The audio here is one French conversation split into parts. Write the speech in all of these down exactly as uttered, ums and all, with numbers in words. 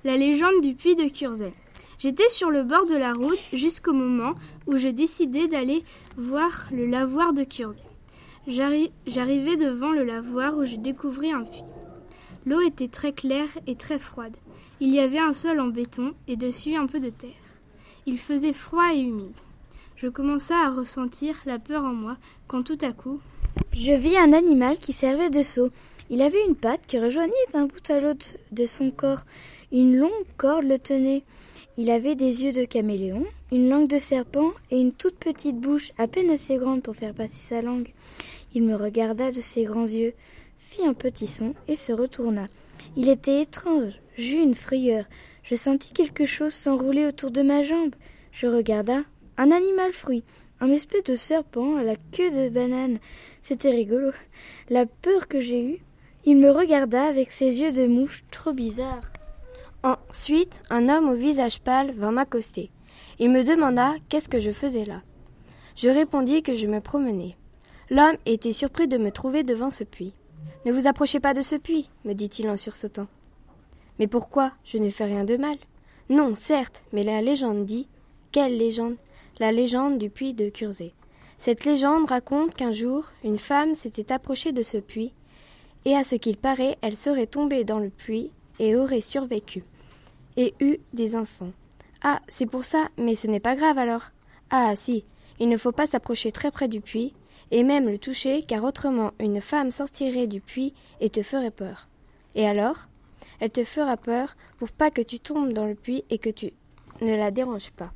La légende du puits de Curzay. J'étais sur le bord de la route jusqu'au moment où je décidai d'aller voir le lavoir de Curzay. J'arri- J'arrivai devant le lavoir où je découvris un puits. L'eau était très claire et très froide. Il y avait un sol en béton et dessus un peu de terre. Il faisait froid et humide. Je commençai à ressentir la peur en moi quand tout à coup... Je vis un animal qui servait de seau. Il avait une patte qui rejoignait d'un bout à l'autre de son corps. Une longue corde le tenait. Il avait des yeux de caméléon, une langue de serpent et une toute petite bouche, à peine assez grande pour faire passer sa langue. Il me regarda de ses grands yeux, fit un petit son et se retourna. Il était étrange, j'eus une frayeur. Je sentis quelque chose s'enrouler autour de ma jambe. Je regarda, un animal fruit, un espèce de serpent à la queue de banane. C'était rigolo. La peur que j'ai eue, il me regarda avec ses yeux de mouche trop bizarres. Ensuite, un homme au visage pâle vint m'accoster. Il me demanda qu'est-ce que je faisais là. Je répondis que je me promenais. L'homme était surpris de me trouver devant ce puits. « Ne vous approchez pas de ce puits, me dit-il en sursautant. »« Mais pourquoi ? Je ne fais rien de mal. »« Non, certes, mais la légende dit... » »« Quelle légende ? » ?»« La légende du puits de Curzay. Cette légende raconte qu'un jour, une femme s'était approchée de ce puits, et à ce qu'il paraît, elle serait tombée dans le puits et aurait survécu. Et eut des enfants. Ah, c'est pour ça, mais ce n'est pas grave alors. Ah, si, il ne faut pas s'approcher très près du puits, et même le toucher, car autrement une femme sortirait du puits et te ferait peur. Et alors ? Elle te fera peur pour pas que tu tombes dans le puits et que tu ne la déranges pas.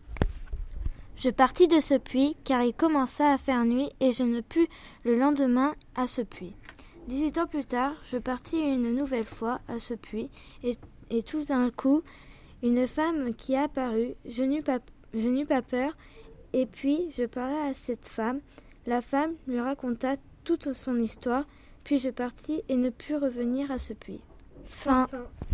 Je partis de ce puits, car il commença à faire nuit, et je ne pus le lendemain à ce puits. Dix-huit ans plus tard, je partis une nouvelle fois à ce puits, et, et tout d'un coup, une femme qui apparut, je n'eus pas, je n'eus pas peur, et puis je parlai à cette femme. La femme lui raconta toute son histoire, puis je partis et ne pus revenir à ce puits. Fin. fin.